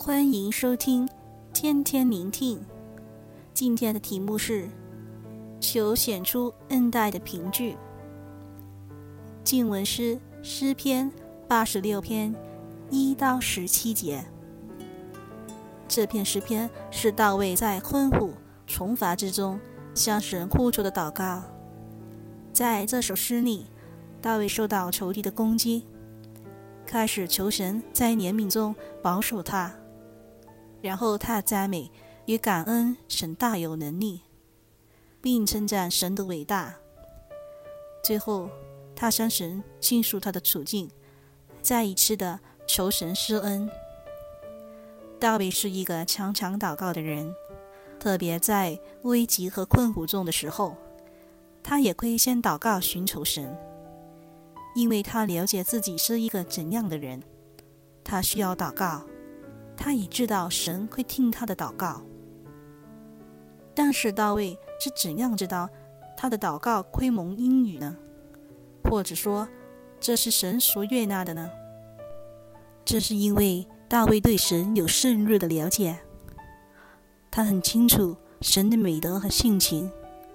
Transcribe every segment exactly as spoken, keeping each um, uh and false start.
欢迎收听天天聆听。今天的题目是求显出恩待的凭据。经文是诗篇八十六篇一到十七节。这篇诗篇是大卫在困苦重罚之中向神呼求的祷告。在这首诗里，大卫受到仇敌的攻击，开始求神在怜悯中保守他，然后他赞美与感恩神大有能力，并称赞神的伟大。最后他向神倾诉他的处境，再一次的求神施恩。大卫是一个常常祷告的人，特别在危急和困苦中的时候，他也会先祷告寻求神，因为他了解自己是一个怎样的人，他需要祷告，他也知道神会听他的祷告。但是大卫是怎样知道他的祷告会蒙应允呢？或者说这是神所悦纳的呢？这是因为大卫对神有深入的了解，他很清楚神的美德和性情。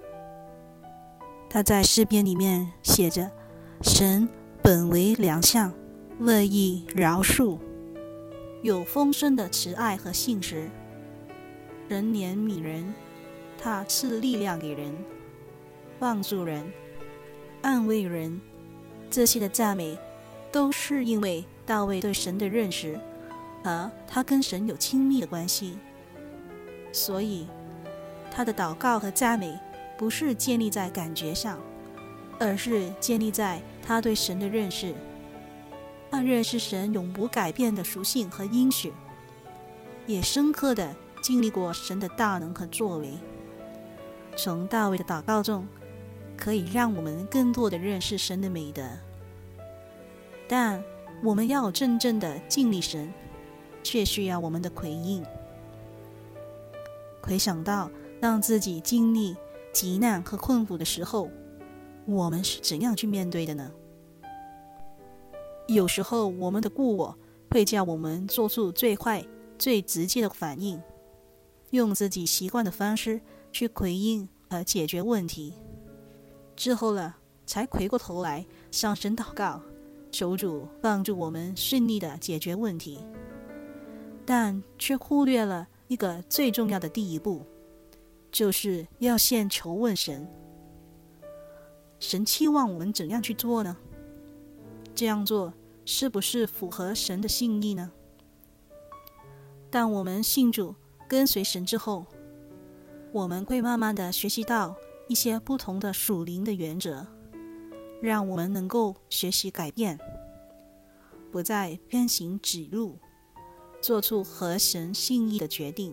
他在诗篇里面写着，神本为良善，乐意饶恕，有丰盛的慈爱和信实，人怜悯人，他赐力量给人，帮助人，安慰人。这些的赞美都是因为大卫对神的认识，而他跟神有亲密的关系。所以他的祷告和赞美不是建立在感觉上，而是建立在他对神的认识。他认识神永不改变的属性和应许，也深刻地经历过神的大能和作为。从大卫的祷告中，可以让我们更多地认识神的美德。但我们要真正地经历神，却需要我们的回应。回想到让自己经历急难和困苦的时候，我们是怎样去面对的呢？有时候我们的故我会叫我们做出最快最直接的反应，用自己习惯的方式去回应和解决问题，之后了才回过头来向神祷告，求主帮助我们顺利地解决问题，但却忽略了一个最重要的第一步，就是要先求问神。神期望我们怎样去做呢？这样做是不是符合神的心意呢？当我们信主跟随神之后，我们会慢慢地学习到一些不同的属灵的原则，让我们能够学习改变，不再偏行己路，做出合神心意的决定。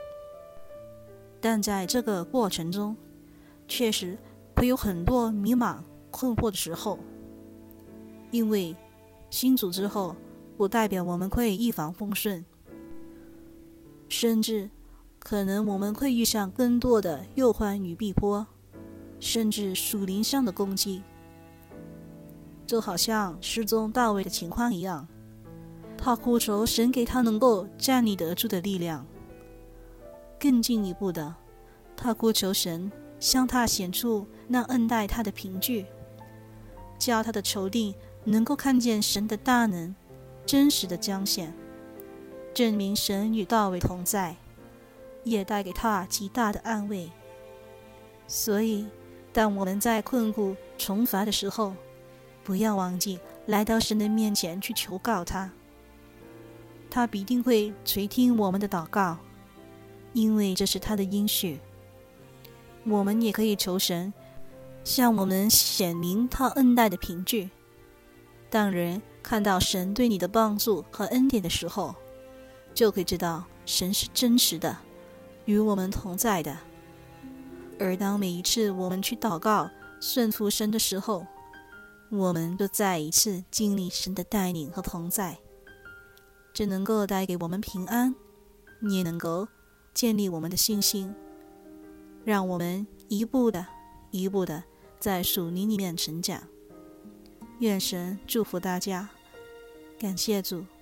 但在这个过程中，确实会有很多迷茫困惑的时候，因为信主之后不代表我们会一帆风顺，甚至可能我们会遇上更多的诱惑与逼迫，甚至属灵上的攻击。就好像诗中大卫的情况一样，他呼求神给他能够站立得住的力量。更进一步的，他呼求神向他显出那恩待他的凭据，叫他的仇敌能够看见神的大能真实的彰显，证明神与大卫同在，也带给他极大的安慰。所以当我们在困苦重罚的时候，不要忘记来到神的面前去求告他，他必定会垂听我们的祷告，因为这是他的应许。我们也可以求神向我们显明他恩待的凭据。当人看到神对你的帮助和恩典的时候，就可以知道神是真实的，与我们同在的。而当每一次我们去祷告顺服神的时候，我们就再一次经历神的带领和同在，这能够带给我们平安，也能够建立我们的信心，让我们一步的一步的在属灵里面成长。愿神祝福大家，感谢主。